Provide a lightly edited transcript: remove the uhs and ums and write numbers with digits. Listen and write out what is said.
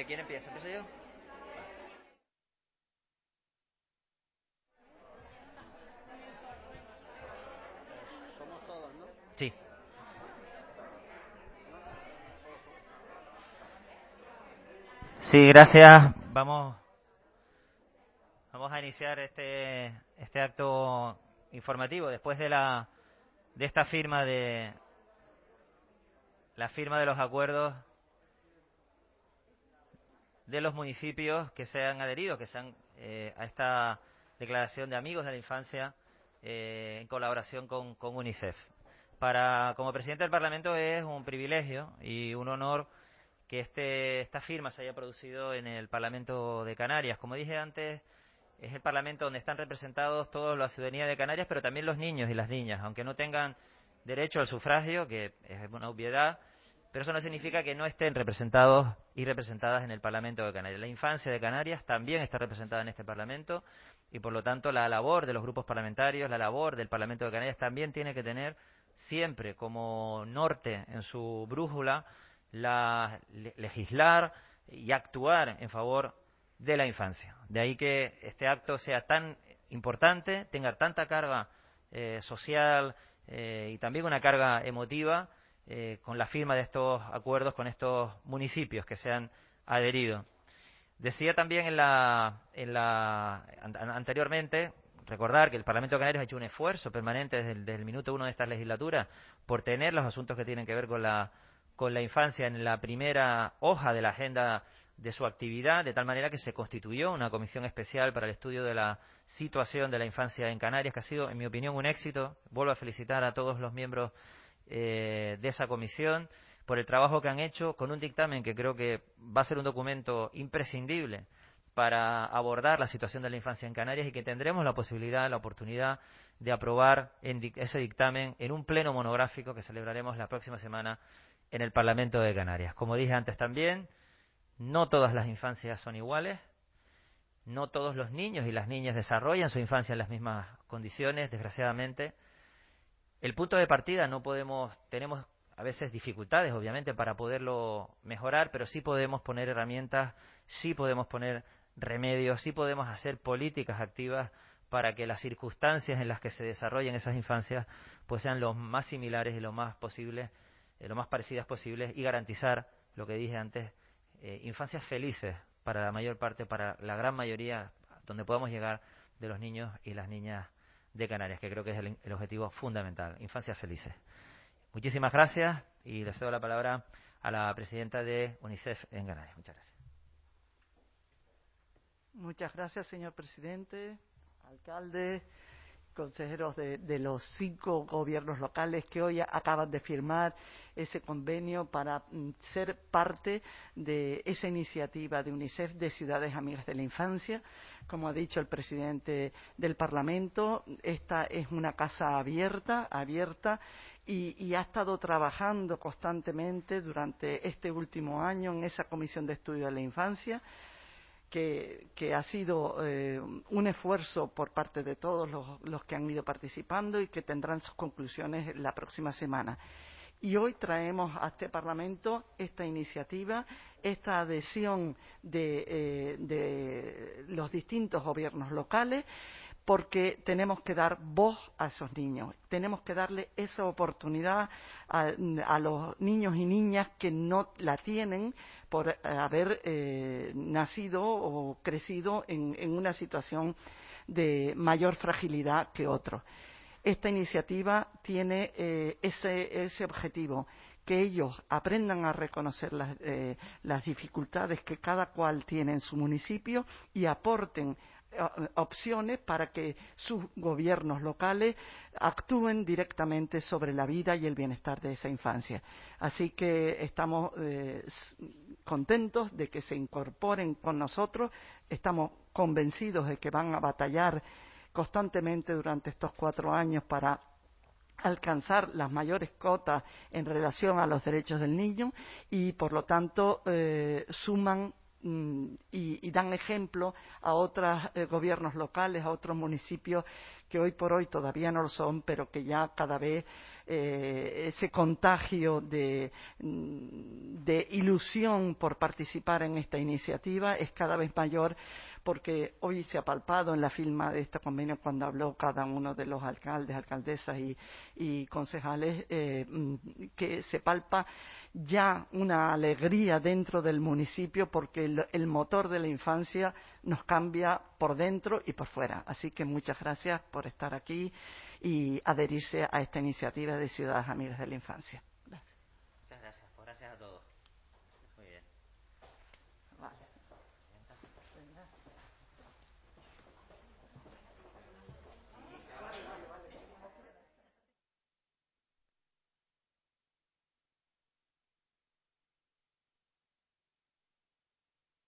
¿Quién empieza? ¿Empiezo yo? Somos todos, ¿no? Sí. Sí, gracias. Vamos a iniciar este acto informativo después de esta firma de la firma de los acuerdos de los municipios que se han adherido, a esta declaración de amigos de la infancia en colaboración con UNICEF. Como presidente del Parlamento es un privilegio y un honor que esta firma se haya producido en el Parlamento de Canarias. Como dije antes, es el Parlamento donde están representados toda la ciudadanía de Canarias, pero también los niños y las niñas, aunque no tengan derecho al sufragio, que es una obviedad, pero eso no significa que no estén representados y representadas en el Parlamento de Canarias. La infancia de Canarias también está representada en este Parlamento y, por lo tanto, la labor de los grupos parlamentarios, la labor del Parlamento de Canarias también tiene que tener siempre como norte en su brújula legislar y actuar en favor de la infancia. De ahí que este acto sea tan importante, tenga tanta carga social y también una carga emotiva con la firma de estos acuerdos con estos municipios que se han adherido. Decía también anteriormente, recordar que el Parlamento de Canarias ha hecho un esfuerzo permanente desde el minuto uno de esta legislatura por tener los asuntos que tienen que ver con la infancia en la primera hoja de la agenda de su actividad, de tal manera que se constituyó una comisión especial para el estudio de la situación de la infancia en Canarias, que ha sido, en mi opinión, un éxito. Vuelvo a felicitar a todos los miembros de esa comisión por el trabajo que han hecho con un dictamen que creo que va a ser un documento imprescindible para abordar la situación de la infancia en Canarias y que tendremos la posibilidad, la oportunidad de aprobar ese dictamen en un pleno monográfico que celebraremos la próxima semana en el Parlamento de Canarias. Como dije antes también, no todas las infancias son iguales, no todos los niños y las niñas desarrollan su infancia en las mismas condiciones, desgraciadamente. El punto de partida tenemos a veces dificultades, obviamente, para poderlo mejorar, pero sí podemos poner herramientas, sí podemos poner remedios, sí podemos hacer políticas activas para que las circunstancias en las que se desarrollen esas infancias pues sean lo más similares y lo más posibles, lo más parecidas posibles y garantizar lo que dije antes, infancias felices para la mayor parte, para la gran mayoría, donde podamos llegar de los niños y las niñas de Canarias, que creo que es el objetivo fundamental, infancias felices. Muchísimas gracias y le cedo la palabra a la presidenta de UNICEF en Canarias. Muchas gracias. Muchas gracias, señor presidente, alcalde, consejeros de los 5 gobiernos locales que hoy acaban de firmar ese convenio para ser parte de esa iniciativa de UNICEF de Ciudades Amigas de la Infancia. Como ha dicho el presidente del Parlamento, esta es una casa abierta y ha estado trabajando constantemente durante este último año en esa comisión de estudio de la infancia, que ha sido un esfuerzo por parte de todos los que han ido participando y que tendrán sus conclusiones la próxima semana. Y hoy traemos a este Parlamento esta iniciativa, esta adhesión de los distintos gobiernos locales, porque tenemos que dar voz a esos niños, tenemos que darle esa oportunidad a los niños y niñas que no la tienen por haber nacido o crecido en una situación de mayor fragilidad que otros. Esta iniciativa tiene ese objetivo, que ellos aprendan a reconocer las dificultades que cada cual tiene en su municipio y aporten opciones para que sus gobiernos locales actúen directamente sobre la vida y el bienestar de esa infancia. Así que estamos contentos de que se incorporen con nosotros, estamos convencidos de que van a batallar constantemente durante estos 4 años para alcanzar las mayores cotas en relación a los derechos del niño y, por lo tanto, suman y dan ejemplo a otros gobiernos locales, a otros municipios que hoy por hoy todavía no lo son, pero que ya cada vez ese contagio de ilusión por participar en esta iniciativa es cada vez mayor, porque hoy se ha palpado en la firma de este convenio, cuando habló cada uno de los alcaldes, alcaldesas y concejales, que se palpa ya una alegría dentro del municipio, porque el motor de la infancia nos cambia por dentro y por fuera. Así que muchas gracias por estar aquí y adherirse a esta iniciativa de Ciudades Amigas de la Infancia. Gracias. Muchas gracias. Pues gracias a todos. Muy bien. Vale.